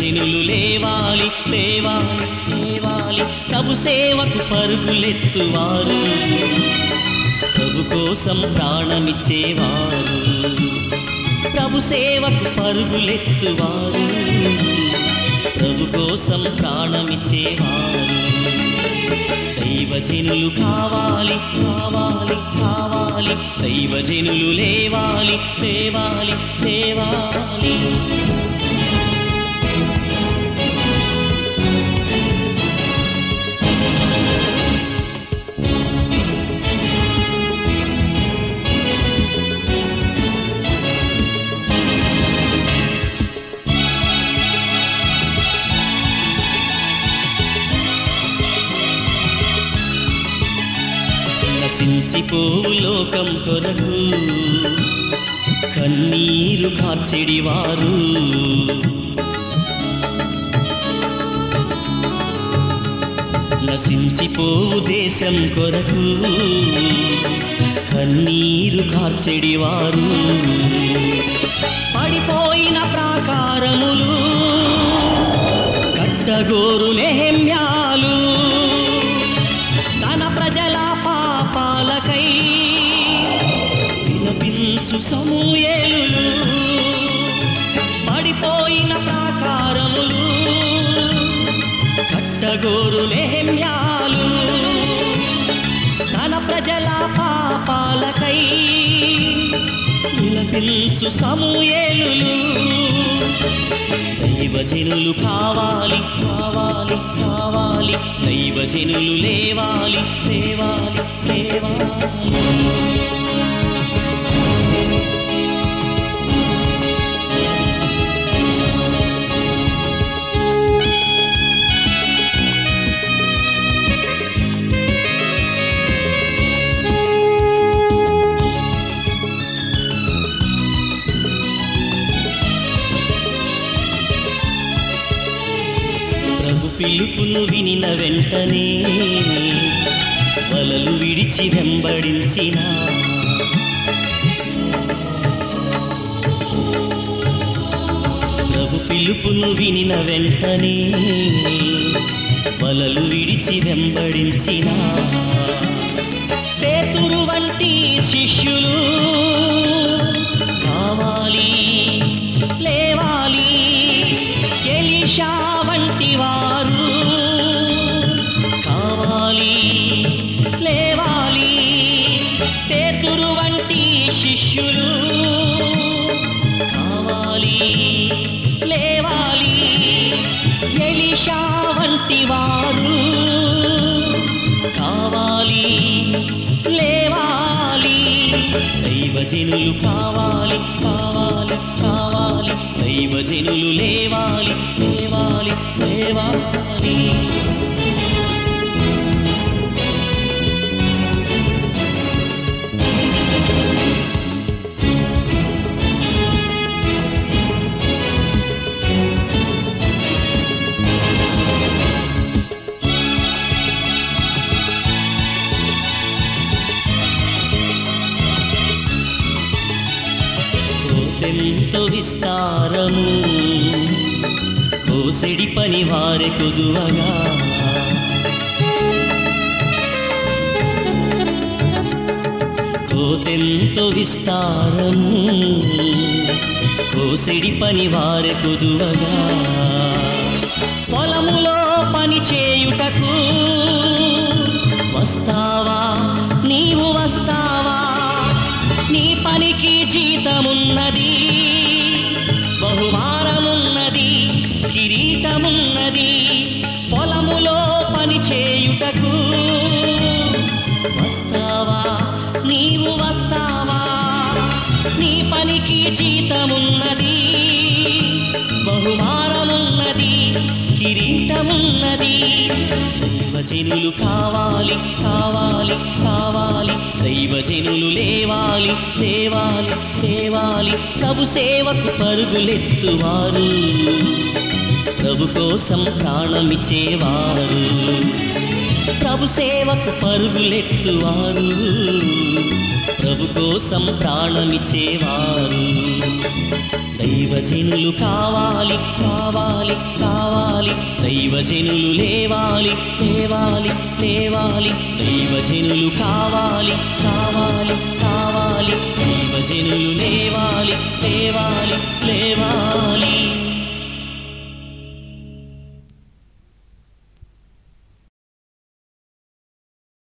దైవజనులు లేవాలి లేవాలి లేవాలి, ప్రభు సేవకు పరుగులెత్తువారు, ప్రభు కోసం ప్రాణమిచ్చేవారు, ప్రభు సేవకు పరుగులెత్తువారు, ప్రభు కోసం ప్రాణమిచ్చేవారు. దైవజనులు కావాలి కావాలి కావాలి, దైవజనులు లేవాలి లేవాలి లేవాలి. నశించిపోవు లోకం కొరకు కన్నీరు కార్చెడివారు, నశించిపోవు దేశం కొరకు కన్నీరు కార్చెడివారు, పడిపోయిన ప్రాకారములు కట్టగోరు నెహెమ్యాలు, తన ప్రజల పాపాలకై విలపించు సమూయేలులు, పడిపోయిన ప్రాకారములు కట్టగోరు నెహెమ్యాలు, తన ప్రజల పాపాలకై విలపించు సమూయేలులు. దైవజనులు కావాలి కావాలి కావాలి, దైవజనులు లేవాలి లేవాలి లేవాలి. ప్రభు పిలుపును వినిన వెంటనే వలలు విడిచి వెంబడించిన, ప్రభు పిలుపును వినిన వెంటనే వలలు విడిచి వెంబడించిన, పేతురు వంటి శిష్యులు కావాలి లేవాలి, ఎలీషా వంటి వారు కావాలి లేవాలి, పేతురు వంటి శిష్యులు కావాలి లేవాలి, ఎలీషా వంటి వారు కావాలి లేవాలి. దైవజనులు కావాలి కావాలి కావాలి, దైవజనులు లేవాలి లేవాలి లేవాలి. ఎంతో విస్తారము కోసెడి పని వారె కొదువగా, కోతెంతో విస్తారము కోసెడి పని వారె కొదువగా, పొలములో పని చేయుటకు వస్తావా నీవు వస్తావా, నీ పనికి జీతమున్నది బహుమానమున్నది కిరీటమున్నది, పొలములో పని చేయుటకు వస్తావా నీవు వస్తావా, నీ పనికి జీతమున్నది బహుమానమున్నది కిరీటమున్నది. దైవజనులు కావాలి కావాలి కావాలి, దైవజనులు లేవాలి లేవాలి లేవాలి, ప్రభు సేవకు పరుగులెత్తువారు, ప్రభు కోసం ప్రాణమిచ్చేవారు, ప్రభు సేవకు పరుగులెత్తువారు, ప్రభు కోసం ప్రాణమిచ్చేవారు. దైవ దైవజనులు కావాలి కావాలి కావాలి దైవజనులు లేవాలి లేవాలి లేవాలి దైవజనులు కావాలి కావాలి కావాలి దైవజనులు లేవాలి లేవాలి లేవాలి